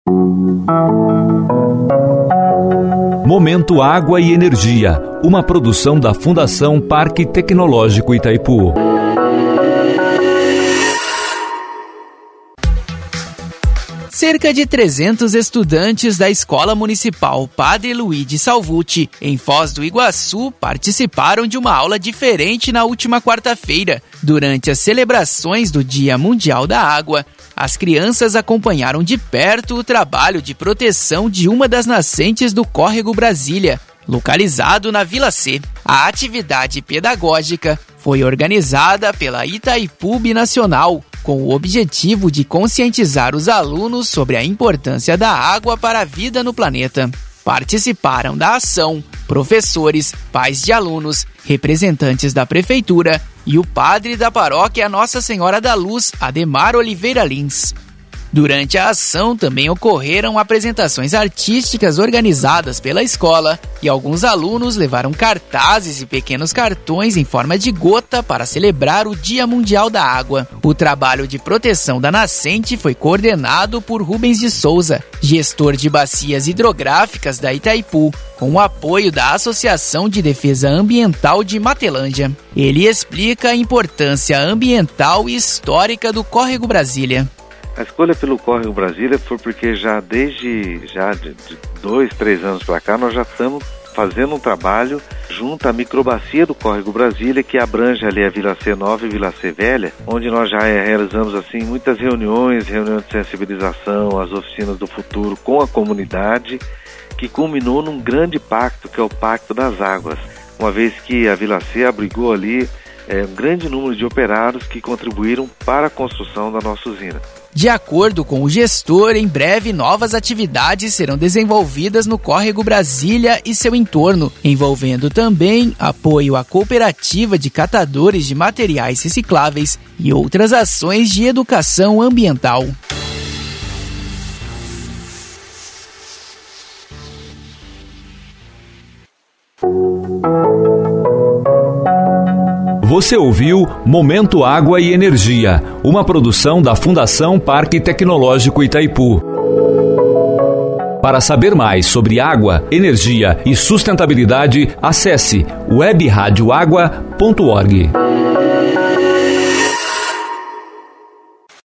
Momento Água e Energia, uma produção da Fundação Parque Tecnológico Itaipu. Cerca de 300 estudantes da Escola Municipal Padre Luigi Salvucci, em Foz do Iguaçu, participaram de uma aula diferente na última quarta-feira. Durante as celebrações do Dia Mundial da Água, as crianças acompanharam de perto o trabalho de proteção de uma das nascentes do Córrego Brasília, localizado na Vila C. A atividade pedagógica foi organizada pela Itaipu Binacional, com o objetivo de conscientizar os alunos sobre a importância da água para a vida no planeta. Participaram da ação professores, pais de alunos, representantes da prefeitura e o padre da paróquia Nossa Senhora da Luz, Ademar Oliveira Lins. Durante a ação também ocorreram apresentações artísticas organizadas pela escola e alguns alunos levaram cartazes e pequenos cartões em forma de gota para celebrar o Dia Mundial da Água. O trabalho de proteção da nascente foi coordenado por Rubens de Souza, gestor de bacias hidrográficas da Itaipu, com o apoio da Associação de Defesa Ambiental de Matelândia. Ele explica a importância ambiental e histórica do Córrego Brasília. A escolha pelo Córrego Brasília foi porque de 2, 3 anos para cá nós já estamos fazendo um trabalho junto à microbacia do Córrego Brasília, que abrange ali a Vila C Nova e Vila C Velha, onde nós já realizamos assim muitas reuniões de sensibilização, as oficinas do futuro com a comunidade, que culminou num grande pacto, que é o Pacto das Águas, uma vez que a Vila C abrigou ali um grande número de operários que contribuíram para a construção da nossa usina. De acordo com o gestor, em breve novas atividades serão desenvolvidas no Córrego Brasília e seu entorno, envolvendo também apoio à cooperativa de catadores de materiais recicláveis e outras ações de educação ambiental. Você ouviu Momento Água e Energia, uma produção da Fundação Parque Tecnológico Itaipu. Para saber mais sobre água, energia e sustentabilidade, acesse webradioagua.org.